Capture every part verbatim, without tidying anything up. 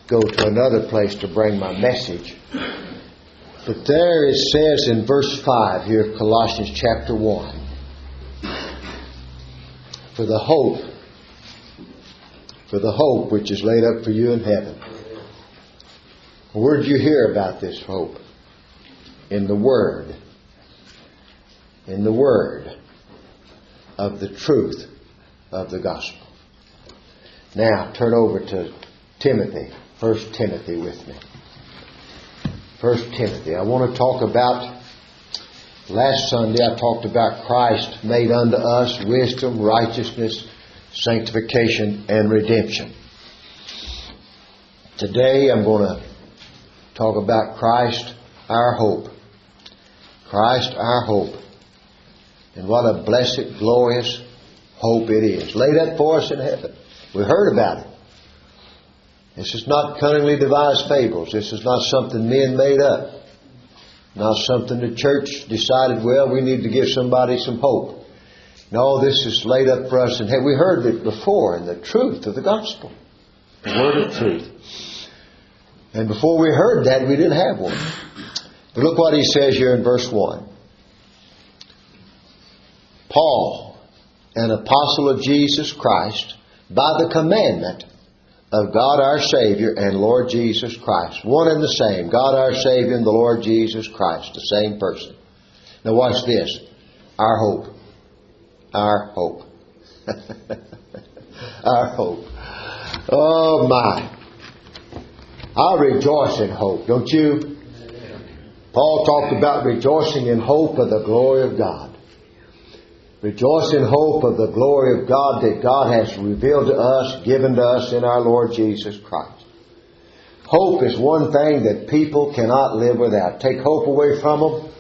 go to another place to bring my message. But there it says in verse five here of Colossians chapter one, for the hope, for the hope which is laid up for you in heaven. Where did you hear about this hope? In the Word. In the Word of the truth of the gospel. Now, turn over to Timothy. First Timothy with me. First Timothy. I want to talk about, last Sunday I talked about Christ made unto us wisdom, righteousness, sanctification, and redemption. Today I'm going to talk about Christ, our hope. Christ, our hope. And what a blessed, glorious hope it is. Laid up for us in heaven. We heard about it. This is not cunningly devised fables. This is not something men made up. Not something the church decided, well, we need to give somebody some hope. No, this is laid up for us in heaven. We heard it before in the truth of the gospel. The word of truth. And before we heard that, we didn't have one. But look what he says here in verse one. Paul, an apostle of Jesus Christ, by the commandment of God our Savior and Lord Jesus Christ. One and the same. God our Savior and the Lord Jesus Christ. The same person. Now watch this. Our hope. Our hope. Our hope. Oh my. I rejoice in hope, don't you? Paul talked about rejoicing in hope of the glory of God. Rejoice in hope of the glory of God that God has revealed to us, given to us in our Lord Jesus Christ. Hope is one thing that people cannot live without. Take hope away from them,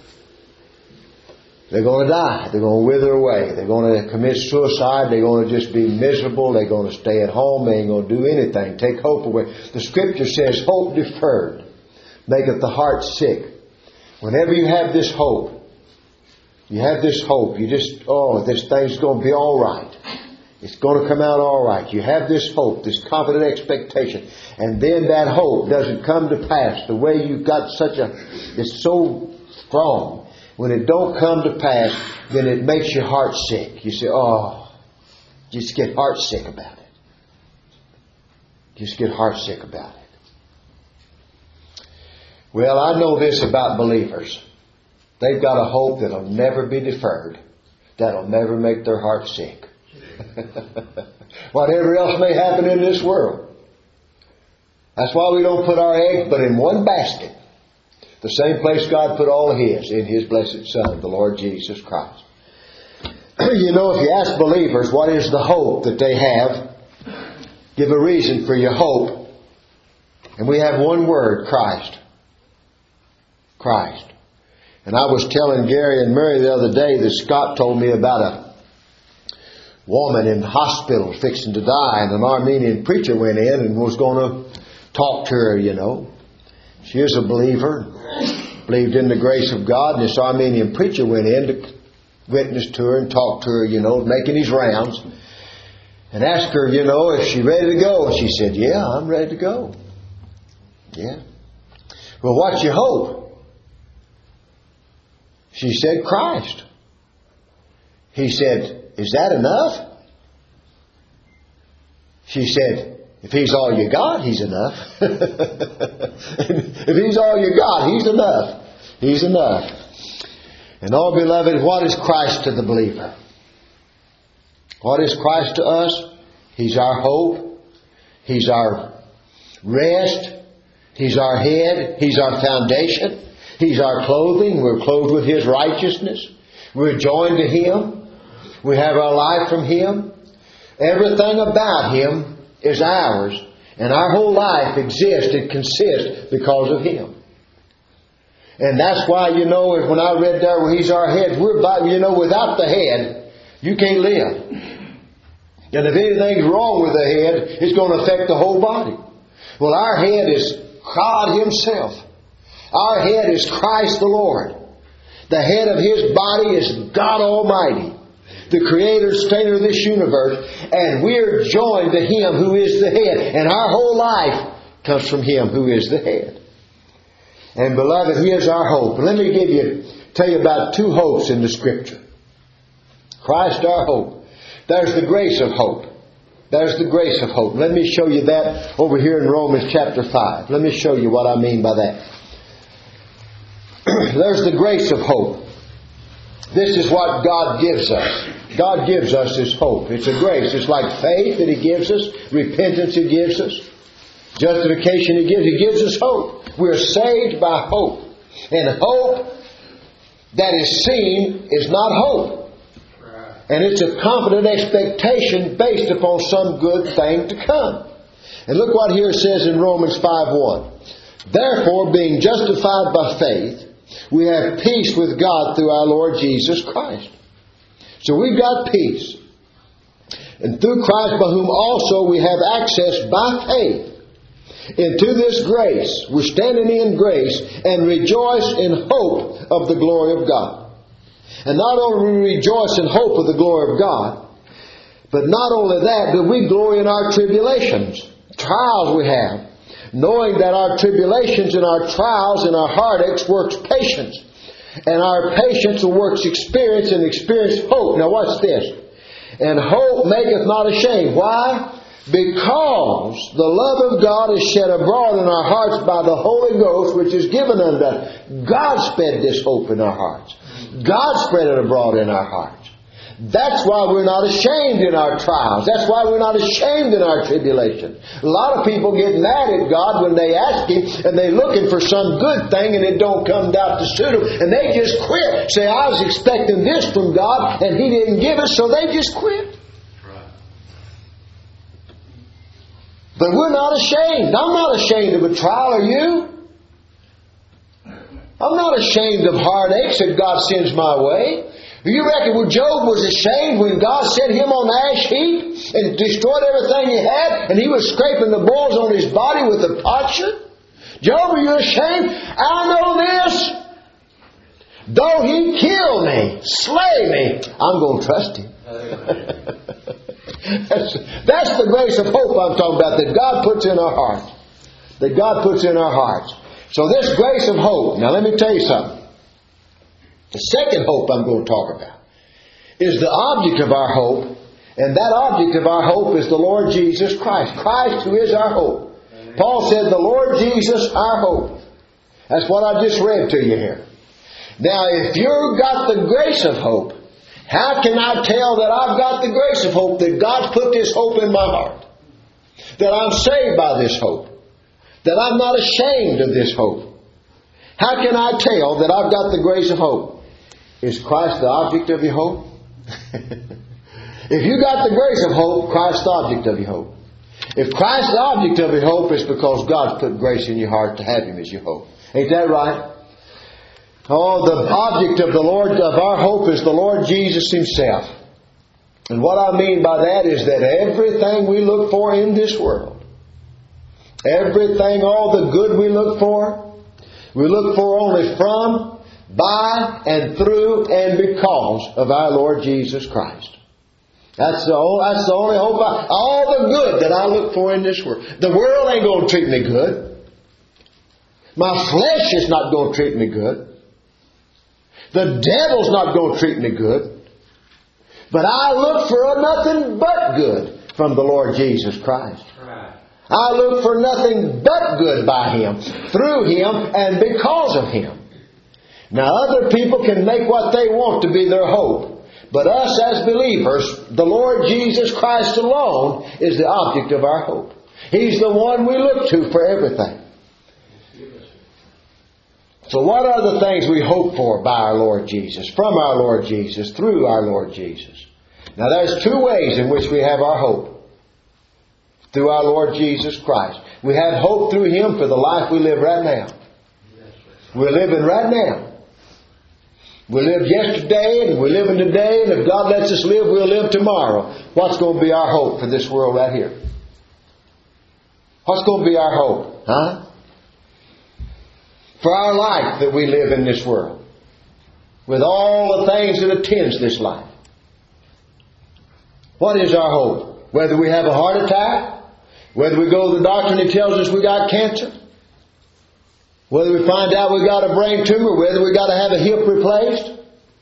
they're going to die. They're going to wither away. They're going to commit suicide. They're going to just be miserable. They're going to stay at home. They ain't going to do anything. Take hope away. The Scripture says, hope deferred maketh the heart sick. Whenever you have this hope, you have this hope, you just, oh, this thing's going to be all right. It's going to come out all right. You have this hope, this confident expectation. And then that hope doesn't come to pass. The way you've got such a, it's so strong. When it don't come to pass, then it makes your heart sick. You say, oh, just get heart sick about it. Just get heart sick about it. Well, I know this about believers. They've got a hope that'll never be deferred. That'll never make their heart sick. Whatever else may happen in this world. That's why we don't put our eggs but in one basket. The same place God put all His, in His blessed Son, the Lord Jesus Christ. You know, if you ask believers what is the hope that they have, give a reason for your hope. And we have one word, Christ. Christ. And I was telling Gary and Mary the other day that Scott told me about a woman in the hospital fixing to die, and an Armenian preacher went in and was going to talk to her, you know. She is a believer, believed in the grace of God, and this Armenian preacher went in to witness to her and talk to her, you know, making his rounds, and asked her, you know, if she's ready to go. And she said, yeah, I'm ready to go. Yeah. Well, what's your hope? She said, Christ. He said, is that enough? She said, if He's all you got, He's enough. If He's all you got, He's enough. He's enough. And all beloved, what is Christ to the believer? What is Christ to us? He's our hope. He's our rest. He's our head. He's our foundation. He's our clothing. We're clothed with His righteousness. We're joined to Him. We have our life from Him. Everything about Him is ours. And our whole life exists and consists because of Him. And that's why, you know, when I read there where He's our head, we're about, you know, without the head, you can't live. And if anything's wrong with the head, it's going to affect the whole body. Well, our head is God Himself. Our head is Christ the Lord. The head of His body is God Almighty, the creator, sustainer of this universe. And we're joined to Him who is the head. And our whole life comes from Him who is the head. And beloved, He is our hope. And let me give you, tell you about two hopes in the Scripture. Christ our hope. There's the grace of hope. There's the grace of hope. Let me show you that over here in Romans chapter five. Let me show you what I mean by that. There's the grace of hope. This is what God gives us. God gives us His hope. It's a grace. It's like faith that He gives us, repentance He gives us, justification He gives. He gives us hope. We're saved by hope. And hope that is seen is not hope. And it's a confident expectation based upon some good thing to come. And look what here it says in Romans five one. Therefore, being justified by faith, we have peace with God through our Lord Jesus Christ. So we've got peace. And through Christ, by whom also we have access by faith into this grace. We're standing in grace and rejoice in hope of the glory of God. And not only do we rejoice in hope of the glory of God, but not only that, but we glory in our tribulations, trials we have, knowing that our tribulations and our trials and our heartaches works patience. And our patience works experience, and experience hope. Now watch this. And hope maketh not ashamed. Why? Because the love of God is shed abroad in our hearts by the Holy Ghost, which is given unto us. God spread this hope in our hearts. God spread it abroad in our hearts. That's why we're not ashamed in our trials. That's why we're not ashamed in our tribulation. A lot of people get mad at God when they ask Him and they're looking for some good thing and it don't come out to suit them. And they just quit. Say, I was expecting this from God and He didn't give us, so they just quit. But we're not ashamed. I'm not ashamed of a trial, are you? I'm not ashamed of heartaches that God sends my way. You reckon well, Job was ashamed when God set him on the ash heap and destroyed everything he had and he was scraping the boils on his body with a potsherd? Job, are you ashamed? I know this. Though He kill me, slay me, I'm going to trust Him. that's, that's the grace of hope I'm talking about that God puts in our hearts. That God puts in our hearts. So this grace of hope, now let me tell you something. The second hope I'm going to talk about is the object of our hope, and that object of our hope is the Lord Jesus Christ. Christ who is our hope. Amen. Paul said, the Lord Jesus our hope. That's what I just read to you here. Now, if you've got the grace of hope, how can I tell that I've got the grace of hope, that God's put this hope in my heart? That I'm saved by this hope? That I'm not ashamed of this hope? How can I tell that I've got the grace of hope? Is Christ the object of your hope? If you got the grace of hope, Christ's the object of your hope. If Christ's the object of your hope, it's because God's put grace in your heart to have Him as your hope. Ain't that right? Oh, the object of the Lord, of our hope is the Lord Jesus Himself. And what I mean by that is that everything we look for in this world, everything, all the good we look for, we look for only from, by, and through, and because of our Lord Jesus Christ. That's the, only, that's the only hope. I, all the good that I look for in this world. The world ain't going to treat me good. My flesh is not going to treat me good. The devil's not going to treat me good. But I look for nothing but good from the Lord Jesus Christ. I look for nothing but good by Him, through Him, and because of Him. Now other people can make what they want to be their hope. But us as believers, the Lord Jesus Christ alone is the object of our hope. He's the one we look to for everything. So what are the things we hope for by our Lord Jesus, from our Lord Jesus, through our Lord Jesus? Now there's two ways in which we have our hope. Through our Lord Jesus Christ. We have hope through Him for the life we live right now. We're living right now. We lived yesterday and we're living today, and if God lets us live, we'll live tomorrow. What's going to be our hope for this world right here? What's going to be our hope? Huh? For our life that we live in this world. With all the things that attends this life. What is our hope? Whether we have a heart attack, Whether we go to the doctor and he tells us we got cancer, whether we find out we got a brain tumor, whether we got to have a hip replaced.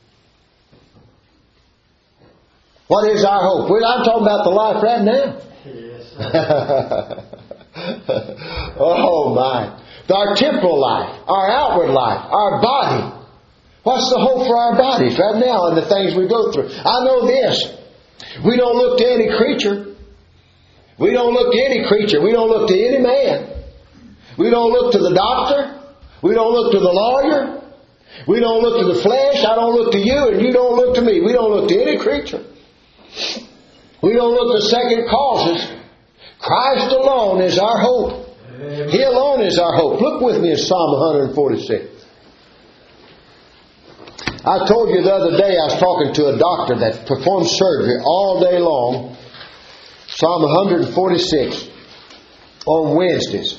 What is our hope? Well, I'm talking about the life right now. Yes. Oh my. Our temporal life, our outward life, our body. What's the hope for our bodies right now and the things we go through? I know this. We don't look to any creature. We don't look to any creature. We don't look to any man. We don't look to the doctor. We don't look to the lawyer. We don't look to the flesh. I don't look to you and you don't look to me. We don't look to any creature. We don't look to second causes. Christ alone is our hope. Amen. He alone is our hope. Look with me in Psalm one forty-six. I told you the other day I was talking to a doctor that performs surgery all day long. Psalm one forty-six on Wednesdays.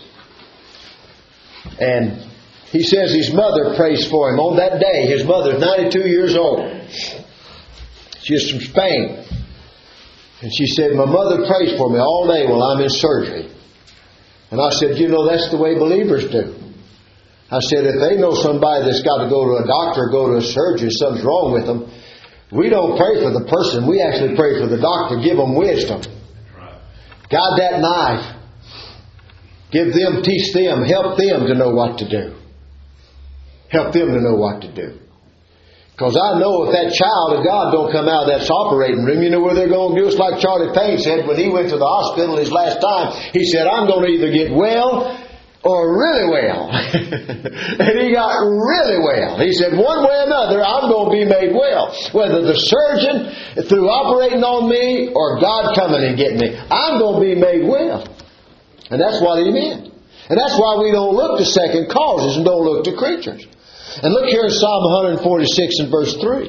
And he says his mother prays for him. On that day, his mother is ninety-two years old. She's from Spain. And she said, my mother prays for me all day while I'm in surgery. And I said, you know, that's the way believers do. I said, if they know somebody that's got to go to a doctor or go to a surgeon, something's wrong with them, we don't pray for the person. We actually pray for the doctor. Give them wisdom. Guide that knife. Give them, teach them, help them to know what to do. Help them to know what to do. Because I know if that child of God don't come out of that operating room, you know where they're going to do. It's like Charlie Payne said when he went to the hospital his last time. He said, I'm going to either get well or really well. And he got really well. He said, one way or another, I'm going to be made well. Whether the surgeon through operating on me or God coming and getting me, I'm going to be made well. And that's what he meant. And that's why we don't look to second causes and don't look to creatures. And look here in Psalm one forty-six and verse three.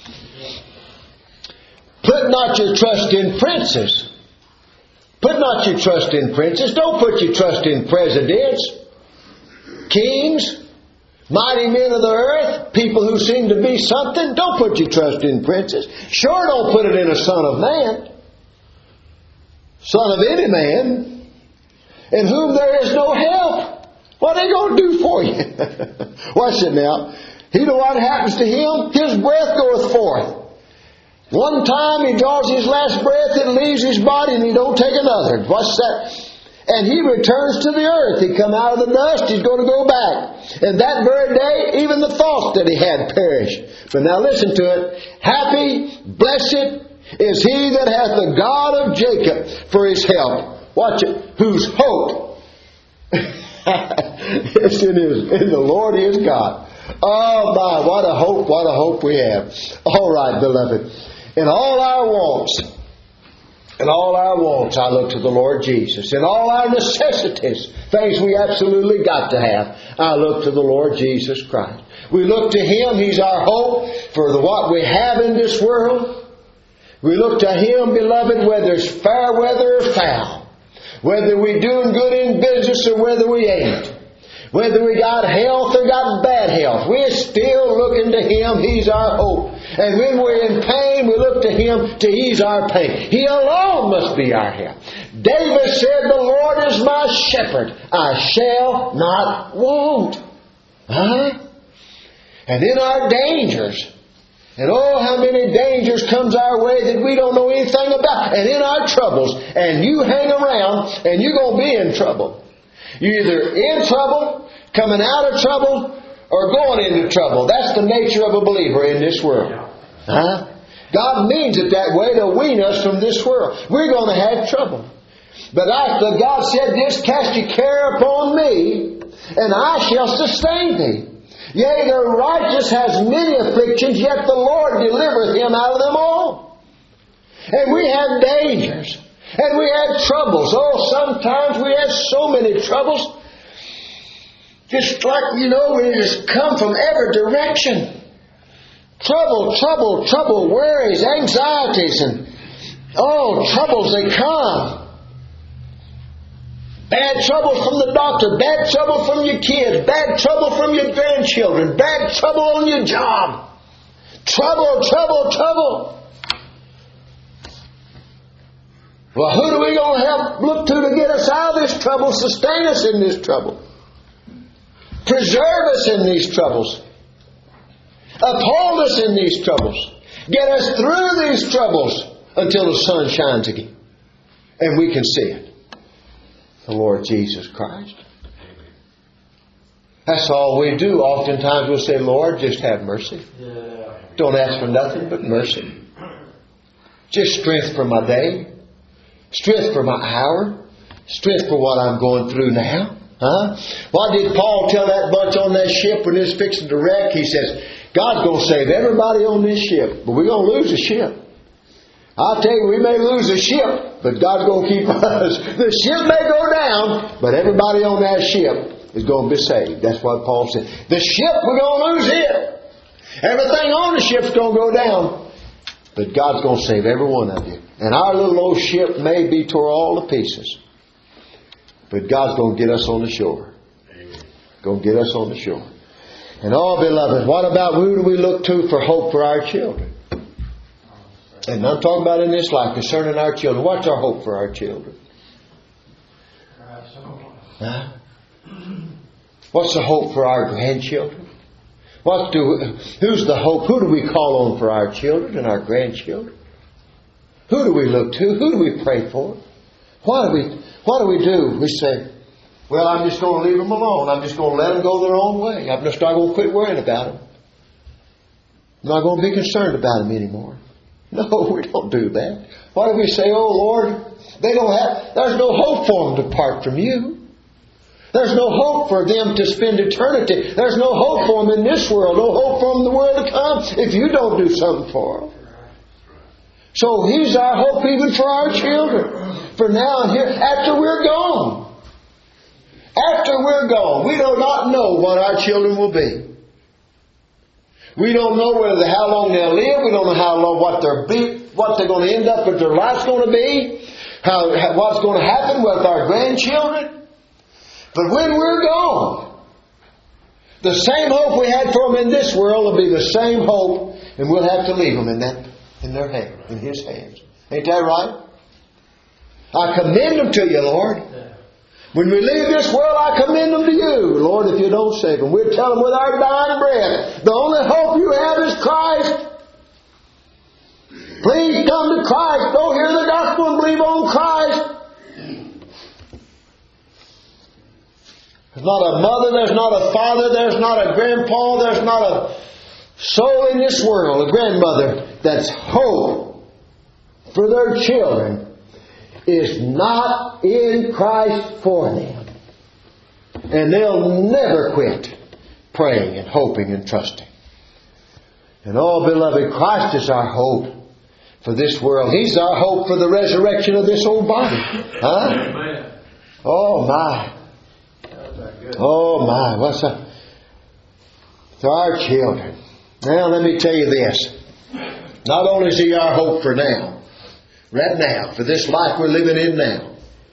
Put not your trust in princes. Put not your trust in princes. Don't put your trust in presidents, kings, mighty men of the earth, people who seem to be something. Don't put your trust in princes. Sure don't put it in a son of man. Son of any man, in whom there is no help. What are they going to do for you? Watch it now. You know what happens to him? His breath goeth forth. One time he draws his last breath, it leaves his body, and he don't take another. What's that? And he returns to the earth. He come out of the dust, he's going to go back. And that very day, even the thoughts that he had perished. But now listen to it. Happy, blessed is he that hath the God of Jacob for his help. Watch it. Whose hope it's in, his, in the Lord his God. Oh my, what a hope, what a hope we have. All right, beloved. In all our wants, in all our wants, I look to the Lord Jesus. In all our necessities, things we absolutely got to have, I look to the Lord Jesus Christ. We look to Him. He's our hope for the, what we have in this world. We look to Him, beloved, whether it's fair weather or foul. Whether we're doing good in business or whether we ain't. Whether we got health or got bad health. We're still looking to Him. He's our hope. And when we're in pain, we look to Him to ease our pain. He alone must be our help. David said, the Lord is my shepherd. I shall not want. Huh? And in our dangers, and oh, how many dangers comes our way that we don't know anything about. And in our troubles, and you hang around, and you're going to be in trouble. You're either in trouble, coming out of trouble, or going into trouble. That's the nature of a believer in this world. Huh? God means it that way to wean us from this world. We're going to have trouble. But after God said this, cast your care upon me, and I shall sustain thee. Yea, the righteous has many afflictions, yet the Lord delivereth him out of them all. And we have dangers. And we have troubles. Oh, sometimes we have so many troubles. Just like, you know, we just come from every direction. Trouble, trouble, trouble, worries, anxieties, and oh, troubles, they come. Bad trouble from the doctor, bad trouble from your kids, bad trouble from your grandchildren, bad trouble on your job. Trouble, trouble, trouble. Well, who do we going to help look to to get us out of this trouble, sustain us in this trouble, preserve us in these troubles, uphold us in these troubles, get us through these troubles until the sun shines again and we can see it? The Lord Jesus Christ. That's all we do. Oftentimes we'll say, Lord, just have mercy. Don't ask for nothing but mercy. Just strength for my day. Strength for my hour. Strength for what I'm going through now. Huh? Why did Paul tell that bunch on that ship when it was fixing to wreck? He says, God's going to save everybody on this ship, but we're going to lose the ship. I'll tell you, we may lose the ship, but God's going to keep us. The ship may go down, but everybody on that ship is going to be saved. That's what Paul said. The ship, we're going to lose it. Everything on the ship's going to go down, but God's going to save every one of you. And our little old ship may be tore all to pieces, but God's going to get us on the shore. Amen. Going to get us on the shore. And all beloved, what about who do we look to for hope for our children? And I'm talking about in this life concerning our children. What's our hope for our children? Huh? What's the hope for our grandchildren? What do? Who's the hope? Who do we call on for our children and our grandchildren? Who do we look to? Who do we pray for? What do we? What do we do? We say, "Well, I'm just going to leave them alone. I'm just going to let them go their own way. I'm just not going to quit worrying about them. I'm not going to be concerned about them anymore." No, we don't do that. Why do we say, "Oh Lord, they don't have, there's no hope for them to depart from you. There's no hope for them to spend eternity. There's no hope for them in this world. No hope for them in the world to come if you don't do something for them." So He's our hope even for our children. For now and here, after we're gone. After we're gone, we do not know what our children will be. We don't know whether how long they'll live. We don't know how long what they're be, what they're going to end up with their life's going to be. How, what's going to happen with our grandchildren. But when we're gone, the same hope we had for them in this world will be the same hope, and we'll have to leave them in that, in their hand, in His hands. Ain't that right? I commend them to you, Lord. When we leave this world, I commend them to you, Lord, if you don't save them. We'll tell them with our dying breath, the only hope you have is Christ. Please come to Christ. Go hear the gospel and believe on Christ. There's not a mother, there's not a father, there's not a grandpa, there's not a soul in this world, a grandmother, that's hope for their children is not in Christ for them. And they'll never quit praying and hoping and trusting. And oh, beloved, Christ is our hope for this world. He's our hope for the resurrection of this old body. Huh? Amen. Oh, my. Oh, my. What's up? To our children. Now, let me tell you this. Not only is He our hope for now, right now, for this life we're living in now.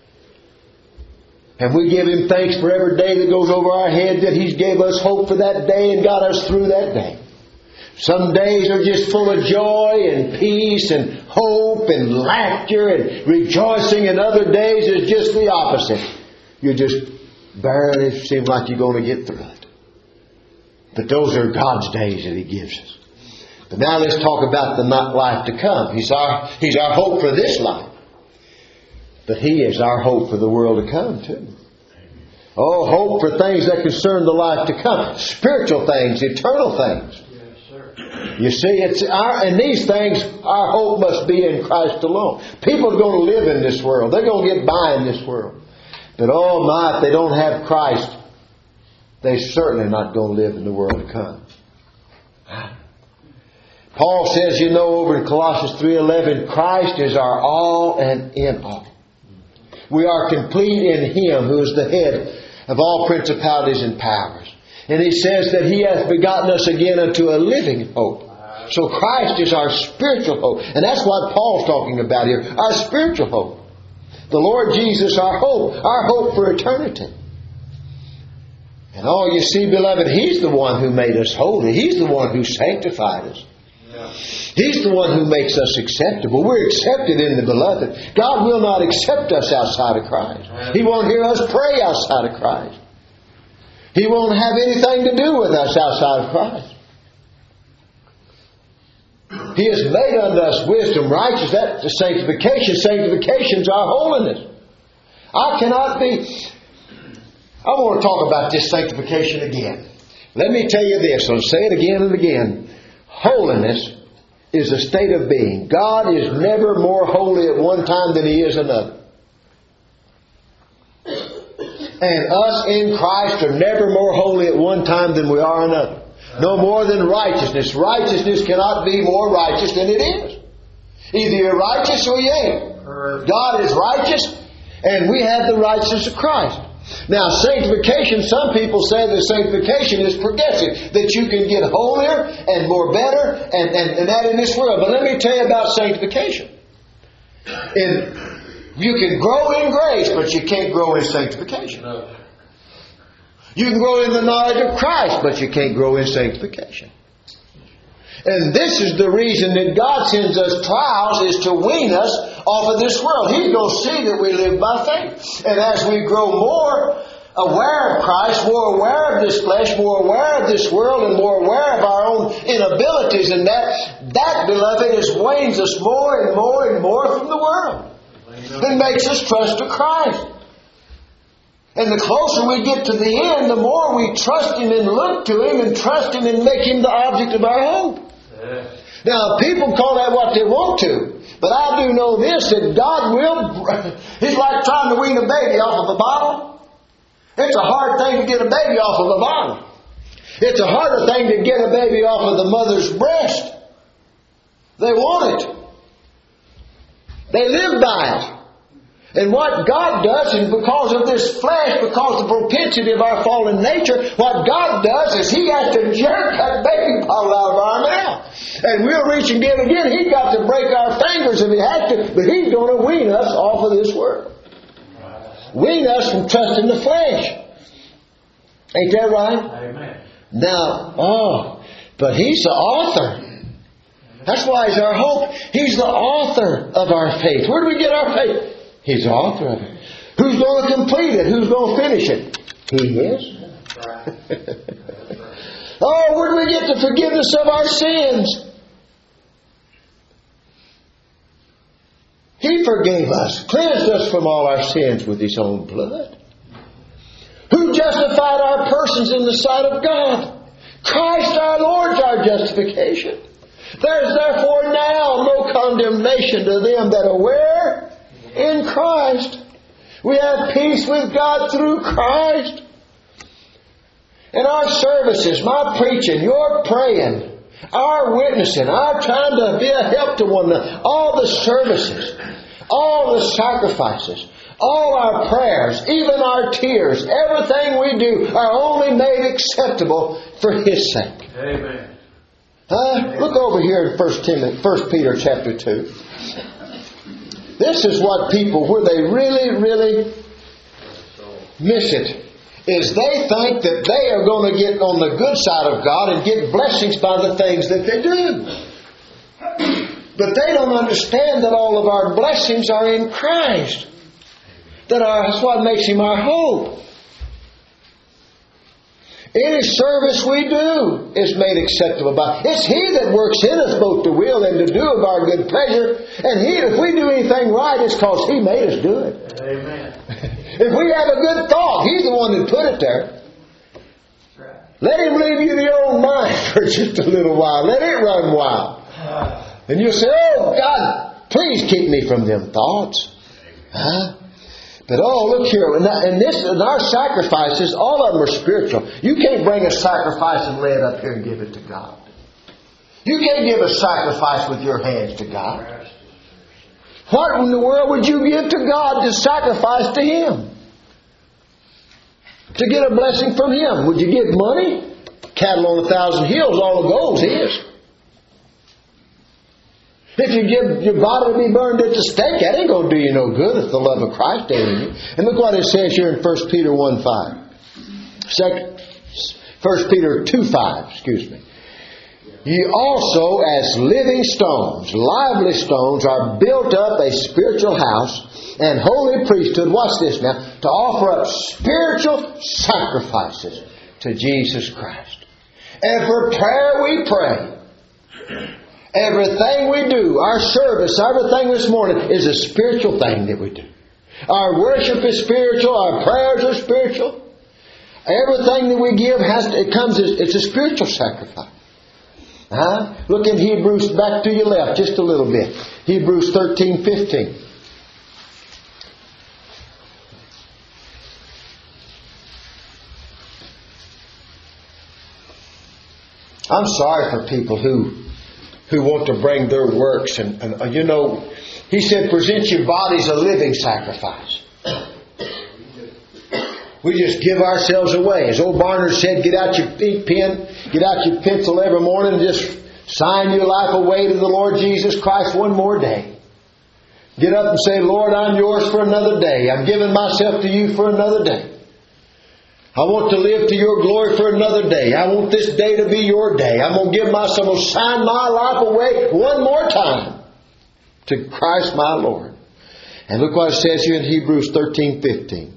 And we give Him thanks for every day that goes over our head that He's gave us hope for that day and got us through that day. Some days are just full of joy and peace and hope and laughter and rejoicing, and other days is just the opposite. You just barely seem like you're going to get through it. But those are God's days that He gives us. But now let's talk about the life to come. He's our, He's our hope for this life. But He is our hope for the world to come too. Oh, hope for things that concern the life to come. Spiritual things, eternal things. Yes, sir. You see, it's our, and these things, our hope must be in Christ alone. People are going to live in this world. They're going to get by in this world. But oh my, if they don't have Christ, they're certainly not going to live in the world to come. Paul says, you know, over in Colossians three eleven, Christ is our all and in all. We are complete in Him who is the head of all principalities and powers. And he says that He hath begotten us again unto a living hope. So Christ is our spiritual hope. And that's what Paul's talking about here. Our spiritual hope. The Lord Jesus, our hope. Our hope for eternity. And oh, you see, beloved, He's the one who made us holy. He's the one who sanctified us. He's the one who makes us acceptable. We're accepted in the Beloved. God will not accept us outside of Christ. He won't hear us pray outside of Christ. He won't have anything to do with us outside of Christ. He has made unto us wisdom, righteousness. That's the sanctification. Sanctification is our holiness. I cannot be... I want to talk about this sanctification again. Let me tell you this. I'll say it again and again. Holiness is a state of being. God is never more holy at one time than He is another. And us in Christ are never more holy at one time than we are another. No more than righteousness. Righteousness cannot be more righteous than it is. Either you're righteous or you ain't. God is righteous, and we have the righteousness of Christ. Now, sanctification, some people say that sanctification is progressive, that you can get holier and more better and, and, and that in this world. But let me tell you about sanctification. And you can grow in grace, but you can't grow in sanctification. You can grow in the knowledge of Christ, but you can't grow in sanctification. And this is the reason that God sends us trials, is to wean us off of this world. He's going to see that we live by faith. And as we grow more aware of Christ, more aware of this flesh, more aware of this world, and more aware of our own inabilities, and that, that, beloved, is weans us more and more and more from the world. It makes us trust to Christ. And the closer we get to the end, the more we trust Him and look to Him and trust Him and make Him the object of our hope. Yeah. Now, people call that what they want to. But I do know this, that God will... It's like trying to wean a baby off of a bottle. It's a hard thing to get a baby off of a bottle. It's a harder thing to get a baby off of the mother's breast. They want it. They live by it. And what God does is, because of this flesh, because of the propensity of our fallen nature, what God does is He has to jerk that baby bottle out of our mouth. And we'll reach and get it again. He's got to break our fingers if He has to. But He's going to wean us off of this world. Wean us from trusting the flesh. Ain't that right? Amen. Now, oh, but He's the author. That's why He's our hope. He's the author of our faith. Where do we get our faith? He's the author of it. Who's going to complete it? Who's going to finish it? He is. Oh, where do we get the forgiveness of our sins? He forgave us, cleansed us from all our sins with His own blood. Who justified our persons in the sight of God? Christ our Lord's our justification. There is therefore now no condemnation to them that are where? In Christ. We have peace with God through Christ. And our services, my preaching, your praying, our witnessing, our trying to be a help to one another, all the services, all the sacrifices, all our prayers, even our tears, everything we do are only made acceptable for His sake. Amen. Uh, look over here in First Timothy, First Peter chapter two. This is what people, where they really, really miss it, is they think that they are going to get on the good side of God and get blessings by the things that they do. But they don't understand that all of our blessings are in Christ. That our, that's what makes Him our hope. Any service we do is made acceptable by. It's He that works in us both to will and to do of our good pleasure. And He, if we do anything right, it's because He made us do it. Amen. If we have a good thought, He's the one that put it there. Let Him leave you the old mind for just a little while. Let it run wild. And you'll say, oh, God, please keep me from them thoughts. Huh? But oh, look here, and this, and our sacrifices, all of them are spiritual. You can't bring a sacrifice and lay it up here and give it to God. You can't give a sacrifice with your hands to God. What in the world would you give to God to sacrifice to Him? To get a blessing from Him? Would you give money? Cattle on a thousand hills, all the gold's His. If you give your body to be burned at the stake, that ain't going to do you no good if the love of Christ ain't in you. And look what it says here in First Peter one five. First Peter two five, excuse me. Ye also, as living stones, lively stones, are built up a spiritual house and holy priesthood. Watch this now. To offer up spiritual sacrifices to Jesus Christ. Every prayer we pray, everything we do, our service, everything this morning is a spiritual thing that we do. Our worship is spiritual. Our prayers are spiritual. Everything that we give has to, it comes as, it's a spiritual sacrifice. Huh? Look in Hebrews, back to your left just a little bit. Hebrews thirteen fifteen. I'm sorry for people who who want to bring their works and, and uh, you know, he said, present your bodies a living sacrifice. We just give ourselves away. As old Barnard said, get out your ink pen, get out your pencil every morning and just sign your life away to the Lord Jesus Christ one more day. Get up and say, Lord, I'm yours for another day. I'm giving myself to you for another day. I want to live to your glory for another day. I want this day to be your day. I'm going to give myself, I'm going to sign my life away one more time to Christ my Lord. And look what it says here in Hebrews thirteen fifteen.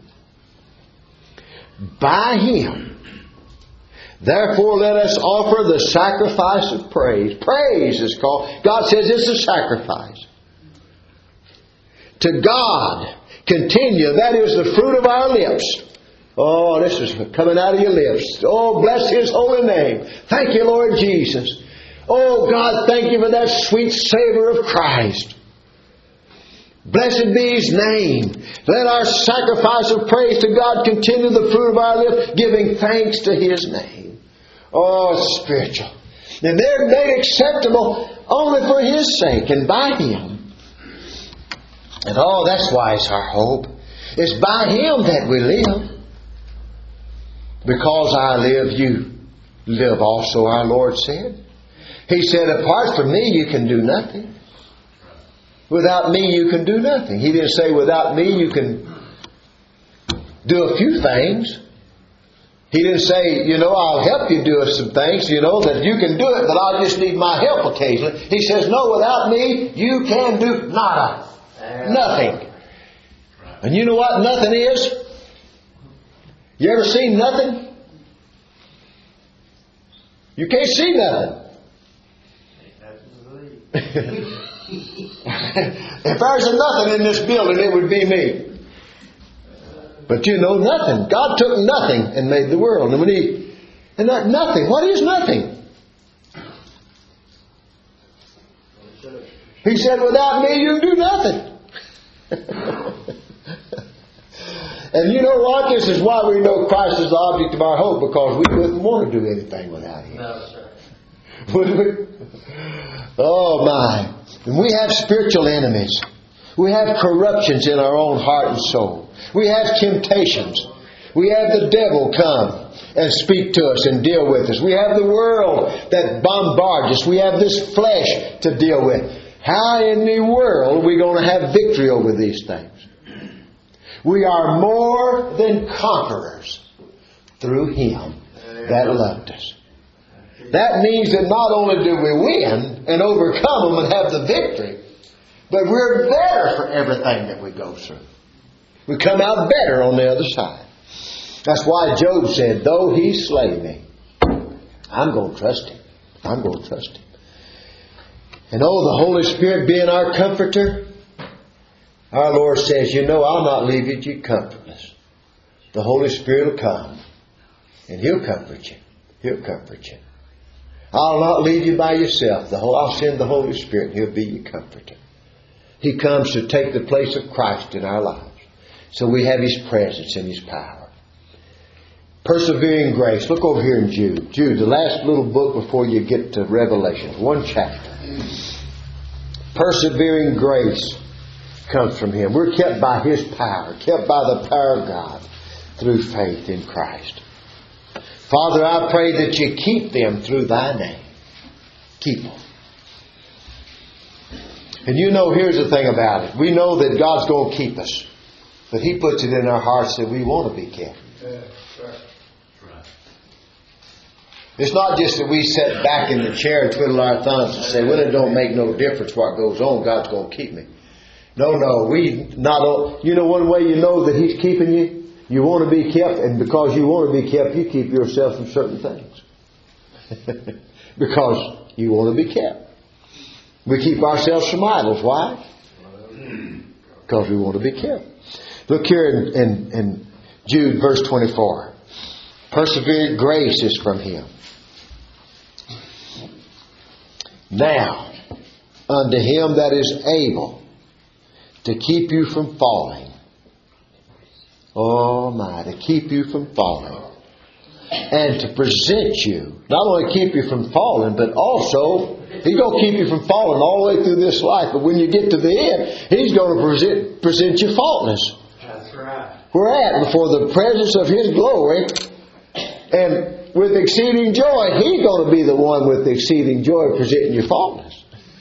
By Him, therefore let us offer the sacrifice of praise. Praise is called. God says it's a sacrifice. To God, continue. That is the fruit of our lips. Oh, this is coming out of your lips. Oh, bless His holy name. Thank you, Lord Jesus. Oh, God, thank you for that sweet savor of Christ. Blessed be His name. Let our sacrifice of praise to God continue the fruit of our lips, giving thanks to His name. Oh, it's spiritual. And they're made acceptable only for His sake and by Him. And oh, that's why it's our hope. It's by Him that we live. Because I live, you live also, our Lord said. He said, apart from me, you can do nothing. Without me, you can do nothing. He didn't say, without me, you can do a few things. He didn't say, you know, I'll help you do some things, you know, that you can do it, but I just need my help occasionally. He says, no, without me, you can do nada. Nothing. And you know what nothing is? You ever seen nothing? You can't see nothing. If there's a nothing in this building, it would be me. But you know nothing. God took nothing and made the world. And when He, and that nothing, what is nothing? He said, without me, you can do nothing. And you know what? This is why we know Christ is the object of our hope, because we wouldn't want to do anything without Him. No, sir. Would we? Oh, my. And we have spiritual enemies. We have corruptions in our own heart and soul. We have temptations. We have the devil come and speak to us and deal with us. We have the world that bombards us. We have this flesh to deal with. How in the world are we going to have victory over these things? We are more than conquerors through Him that loved us. That means that not only do we win and overcome them and have the victory, but we're better for everything that we go through. We come out better on the other side. That's why Job said, though He slay me, I'm going to trust Him. I'm going to trust Him. And oh, the Holy Spirit being our comforter, our Lord says, you know, I'll not leave you comfortless. The Holy Spirit will come and He'll comfort you. He'll comfort you. I'll not leave you by yourself. The whole, I'll send the Holy Spirit and He'll be your comforter. He comes to take the place of Christ in our lives. So we have His presence and His power. Persevering grace. Look over here in Jude. Jude, the last little book before you get to Revelation. One chapter. Persevering grace comes from Him. We're kept by His power. Kept by the power of God through faith in Christ. Father, I pray that You keep them through Thy name. Keep them. And you know, here's the thing about it. We know that God's going to keep us. But He puts it in our hearts that we want to be kept. It's not just that we sit back in the chair and twiddle our thumbs and say, well, it don't make no difference what goes on. God's going to keep me. No, no. We not. You know one way you know that He's keeping you? You want to be kept, and because you want to be kept, you keep yourself from certain things. Because you want to be kept. We keep ourselves from idols. Why? Because we want to be kept. Look here in, in, in Jude verse twenty-four. Persevering grace is from Him. Now, unto Him that is able to keep you from falling. Oh my, to keep you from falling. And to present you, not only keep you from falling, but also He's going to keep you from falling all the way through this life. But when you get to the end, He's going to present, present you faultless. That's right. We're at before the presence of His glory. And with exceeding joy, He's going to be the one with exceeding joy presenting you faultless.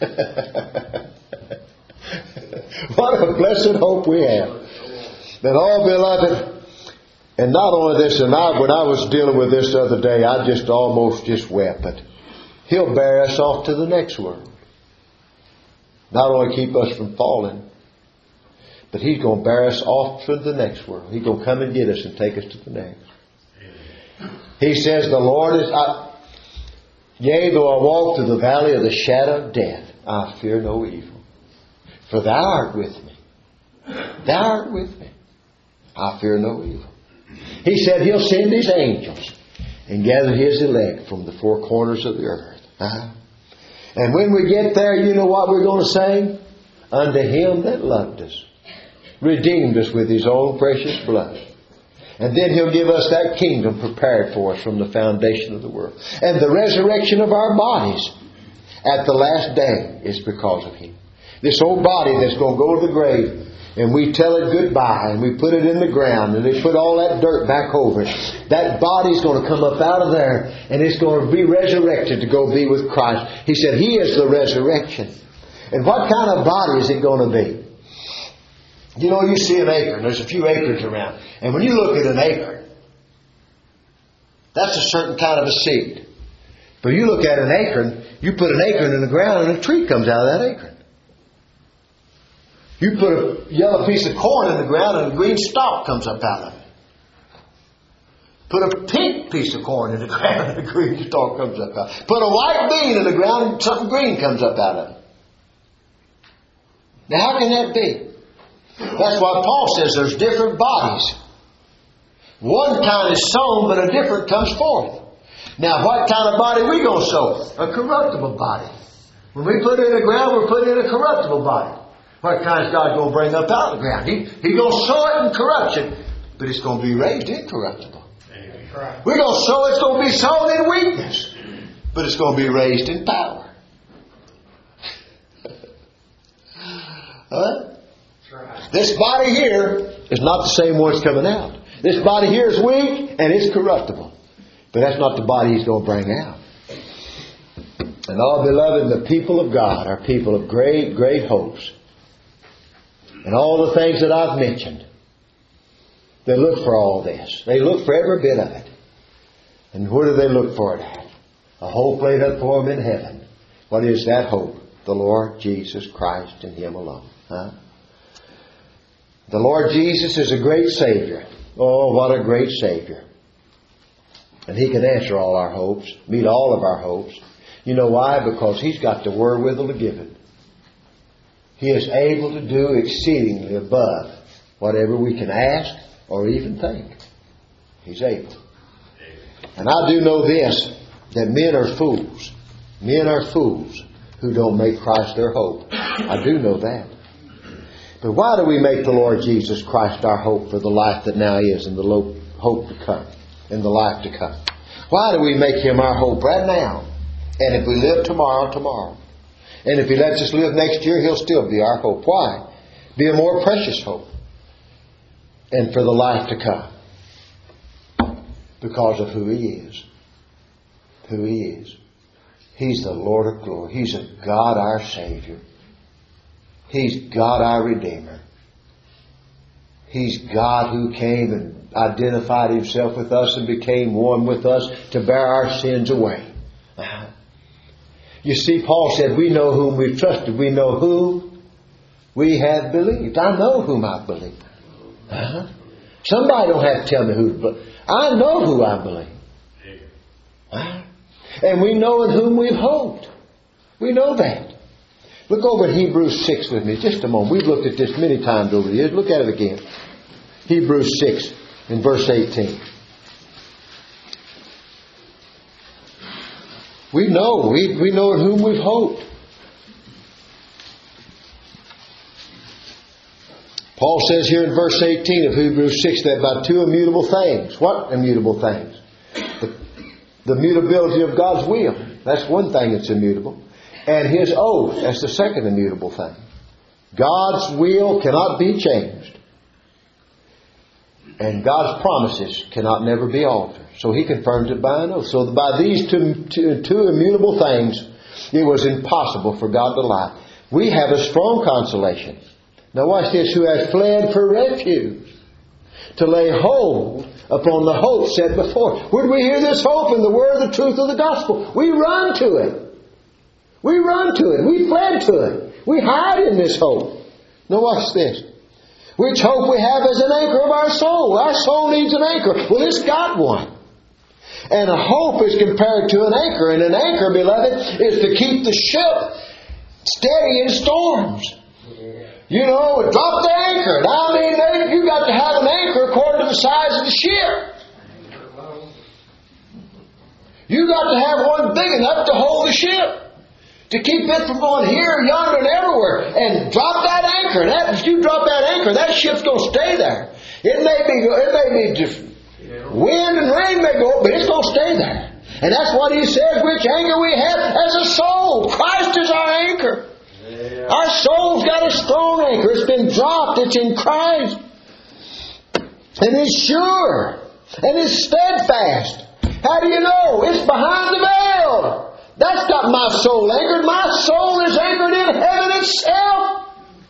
What a blessed hope we have. That all beloved, and not only this, and I, when I was dealing with this the other day, I just almost just wept. But He'll bear us off to the next world. Not only keep us from falling, but He's going to bear us off to the next world. He's going to come and get us and take us to the next. He says, the Lord is, I, yea, though I walk through the valley of the shadow of death, I fear no evil. For Thou art with me. Thou art with me. I fear no evil. He said He'll send His angels and gather His elect from the four corners of the earth. Uh-huh. And when we get there, you know what we're going to sing? Unto Him that loved us, redeemed us with His own precious blood. And then He'll give us that kingdom prepared for us from the foundation of the world. And the resurrection of our bodies at the last day is because of Him. This old body that's going to go to the grave, and we tell it goodbye, and we put it in the ground, and they put all that dirt back over it. That body's going to come up out of there, and it's going to be resurrected to go be with Christ. He said He is the resurrection. And what kind of body is it going to be? You know, you see an acorn. There's a few acorns around. And when you look at an acorn, that's a certain kind of a seed. But you look at an acorn, you put an acorn in the ground and a tree comes out of that acorn. You put a yellow piece of corn in the ground and a green stalk comes up out of it. Put a pink piece of corn in the ground and a green stalk comes up out of it. Put a white bean in the ground and something green comes up out of it. Now how can that be? That's why Paul says there's different bodies. One kind is sown, but a different comes forth. Now, what kind of body are we going to sow? A corruptible body. When we put it in the ground, we're putting in a corruptible body. What kind is God going to bring up out of the ground? He, He's going to sow it in corruption, but it's going to be raised incorruptible. We're going to sow it's going to be sown in weakness, but it's going to be raised in power. Huh? This body here is not the same one that's coming out. This body here is weak and it's corruptible. But that's not the body He's going to bring out. And all beloved, the people of God are people of great, great hopes. And all the things that I've mentioned, they look for all this. They look for every bit of it. And where do they look for it at? A hope laid up for them in heaven. What is that hope? The Lord Jesus Christ and Him alone. Huh? The Lord Jesus is a great Savior. Oh, what a great Savior. And He can answer all our hopes, meet all of our hopes. You know why? Because He's got the wherewithal to give it. He is able to do exceedingly above whatever we can ask or even think. He's able. And I do know this, that men are fools. Men are fools who don't make Christ their hope. I do know that. But why do we make the Lord Jesus Christ our hope for the life that now is and the hope to come, and the life to come? Why do we make Him our hope right now? And if we live tomorrow, tomorrow. And if He lets us live next year, He'll still be our hope. Why? Be a more precious hope. And for the life to come. Because of who He is. Who He is. He's the Lord of glory. He's a God our Savior. He's God our Redeemer. He's God who came and identified Himself with us and became one with us to bear our sins away. Uh-huh. You see, Paul said, we know whom we've trusted. We know who we have believed. I know whom I believe. Uh-huh. Somebody don't have to tell me who to believe. I know who I believe. Uh-huh. And we know in whom we've hoped. We know that. Look over at Hebrews six with me just a moment. We've looked at this many times over the years. Look at it again. Hebrews six in verse eighteen. We know. We, we know in whom we've hoped. Paul says here in verse eighteen of Hebrews six that by two immutable things. What immutable things? The, the mutability of God's will. That's one thing that's immutable. And His oath. That's the second immutable thing. God's will cannot be changed. And God's promises cannot never be altered. So He confirms it by an oath. So by these two, two, two immutable things, it was impossible for God to lie. We have a strong consolation. Now watch this. Who has fled for refuge, to lay hold upon the hope set before. When we hear this hope in the word of the truth of the gospel, we run to it. We run to it. We fled to it. We hide in this hope. Now watch this. Which hope we have as an anchor of our soul. Our soul needs an anchor. Well, it's got one. And a hope is compared to an anchor. And an anchor, beloved, is to keep the ship steady in storms. You know, drop the anchor. Now, I mean, you got to have an anchor according to the size of the ship. You got to have one big enough to hold the ship. To keep it from going here, yonder, and everywhere. And drop that anchor. That, if you drop that anchor, that ship's going to stay there. It may be, it may be just wind and rain may go, but it's going to stay there. And that's what He says, which anchor we have as a soul. Christ is our anchor. Yeah. Our soul's got a strong anchor. It's been dropped. It's in Christ. And it's sure. And it's steadfast. How do you know? It's behind the veil. That's got my soul anchored. My soul is anchored in heaven itself.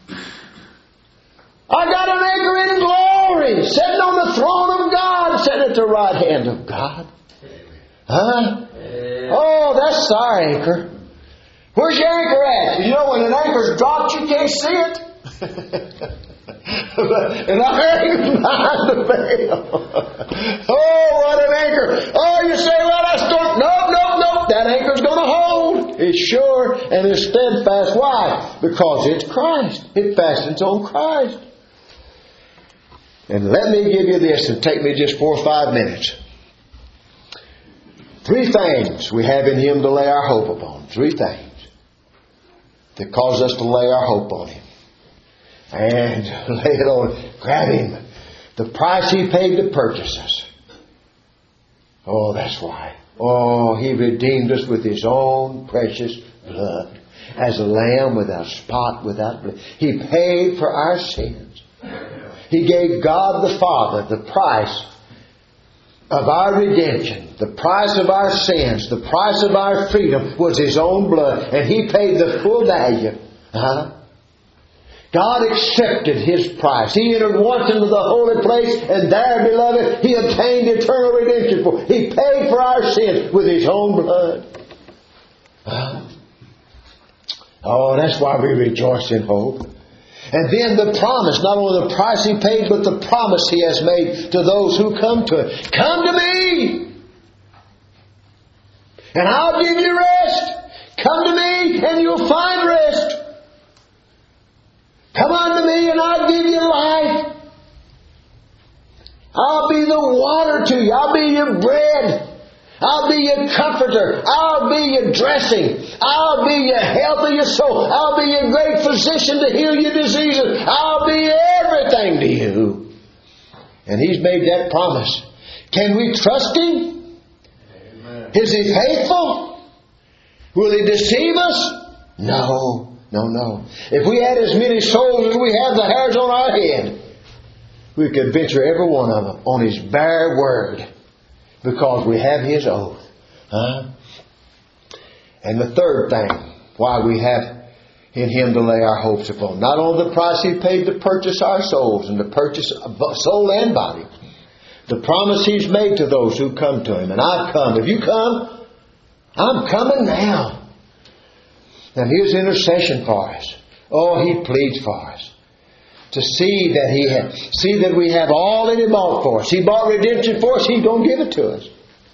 I got an anchor in glory, sitting on the throne of God, sitting at the right hand of God. Huh? Oh, that's our anchor. Where's your anchor at? You know, when an anchor's dropped, you can't see it. And our anchor's behind the veil. Oh, what an anchor. Oh, you say, well, that's don't. No, no, no. That anchor's going to hold. It's sure and it's steadfast. Why? Because it's Christ. It fastens on Christ. And let me give you this and take me just four or five minutes. Three things we have in Him to lay our hope upon. Three things that cause us to lay our hope on Him. And lay it on. Grab Him. The price He paid to purchase us. Oh, that's why. Oh, He redeemed us with His own precious blood. As a lamb without spot, without blood. He paid for our sins. He gave God the Father the price of our redemption. The price of our sins. The price of our freedom was His own blood. And He paid the full value. Huh? God accepted His price. He entered once into the holy place, and there, beloved, He obtained eternal redemption. For He paid for our sins with His own blood. Oh, that's why we rejoice in hope. And then the promise, not only the price He paid, but the promise He has made to those who come to Him. Come to me, and I'll give you rest. Come to me, and you'll find rest. Come unto me and I'll give you life. I'll be the water to you. I'll be your bread. I'll be your comforter. I'll be your dressing. I'll be your health of your soul. I'll be your great physician to heal your diseases. I'll be everything to you. And He's made that promise. Can we trust Him? Amen. Is He faithful? Will He deceive us? No. No, no. If we had as many souls as we have the hairs on our head, we could venture every one of them on His bare word, because we have His oath. Huh? And the third thing why we have in Him to lay our hopes upon, not only the price He paid to purchase our souls and to purchase soul and body, The promise He's made to those who come to Him. And I've come. Have you come? I'm coming now. And His intercession for us. Oh, He pleads for us. To see that He has, see that we have all that He bought for us. He bought redemption for us. He don't give it to us.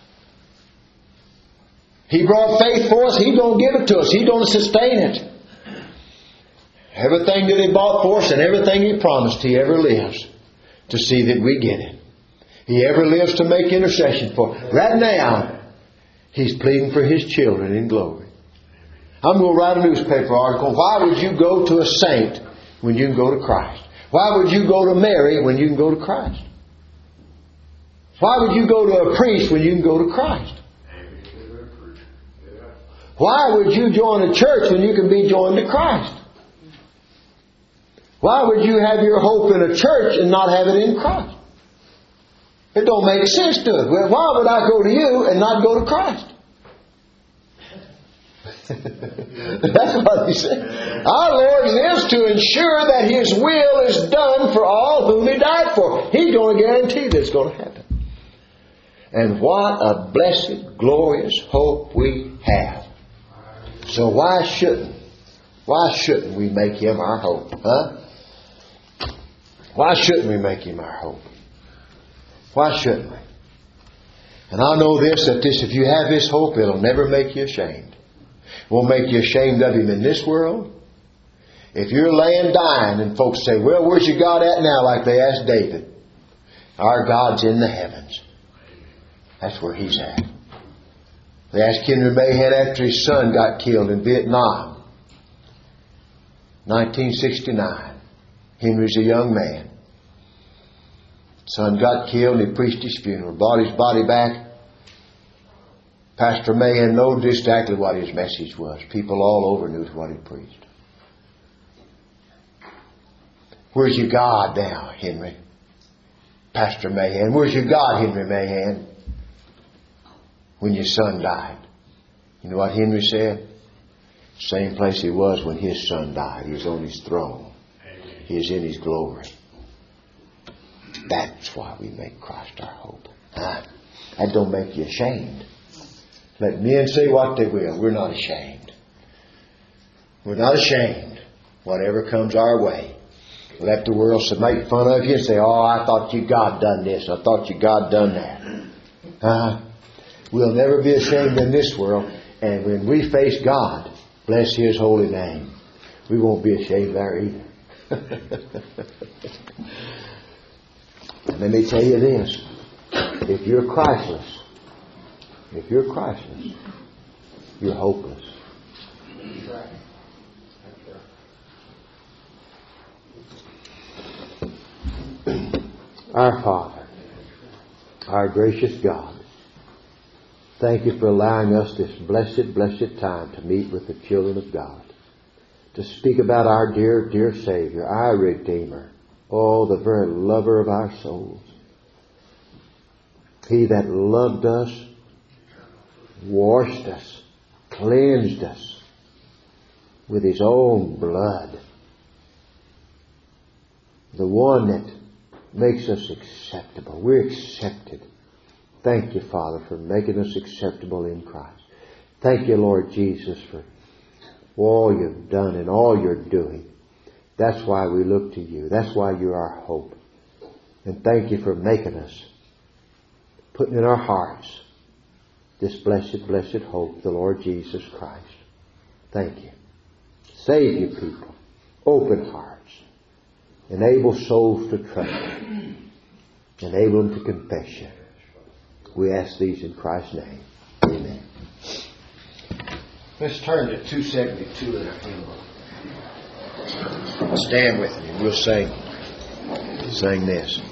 He brought faith for us. He don't give it to us. He don't sustain it. Everything that He bought for us and everything He promised, He ever lives to see that we get it. He ever lives to make intercession for us. Right now, He's pleading for His children in glory. I'm going to write a newspaper article. Why would you go to a saint when you can go to Christ? Why would you go to Mary when you can go to Christ? Why would you go to a priest when you can go to Christ? Why would you join a church when you can be joined to Christ? Why would you have your hope in a church and not have it in Christ? It don't make sense to it. Well, why would I go to you and not go to Christ? That's what He said. Our Lord lives to ensure that His will is done for all whom He died for. He's going to guarantee that it's going to happen. And what a blessed, glorious hope we have. So why shouldn't, why shouldn't we make Him our hope? Huh? Why shouldn't we make Him our hope? Why shouldn't we? And I know this, that this, if you have this hope, it'll never make you ashamed. It won't make you ashamed of Him in this world. If you're laying dying and folks say, well, where's your God at now? Like they asked David. Our God's in the heavens. That's where He's at. They asked Henry Mahan after his son got killed in Vietnam. nineteen sixty-nine. Henry's a young man. Son got killed and he preached his funeral. Brought his body back. Pastor Mahan knew exactly what his message was. People all over knew what he preached. Where's your God now, Henry? Pastor Mahan. Where's your God, Henry Mahan? When your son died. You know what Henry said? Same place he was when his son died. He was on his throne. He is in His glory. That's why we make Christ our hope. Huh? That don't make you ashamed. Let men say what they will. We're not ashamed. We're not ashamed. Whatever comes our way. Let the world make fun of you and say, oh, I thought you God done this. I thought you God done that. Huh? We'll never be ashamed in this world. And when we face God, bless His holy name, we won't be ashamed there either. Let me tell you this. If you're Christless, if you're Christless, you're hopeless. Our Father, our gracious God, thank You for allowing us this blessed, blessed time to meet with the children of God. To speak about our dear, dear Savior, our Redeemer. Oh, the very lover of our souls. He that loved us, washed us, cleansed us with His own blood. The one that makes us acceptable. We're accepted. Thank You, Father, for making us acceptable in Christ. Thank You, Lord Jesus, for all You've done and all You're doing. That's why we look to You. That's why You're our hope. And thank You for making us, putting in our hearts this blessed, blessed hope, the Lord Jesus Christ. Thank You. Save Your people. Open hearts. Enable souls to trust You. Enable them to confess You. We ask these in Christ's name. Amen. Let's turn to two seventy-two in our hymn. Stand with me. We'll sing, sing this.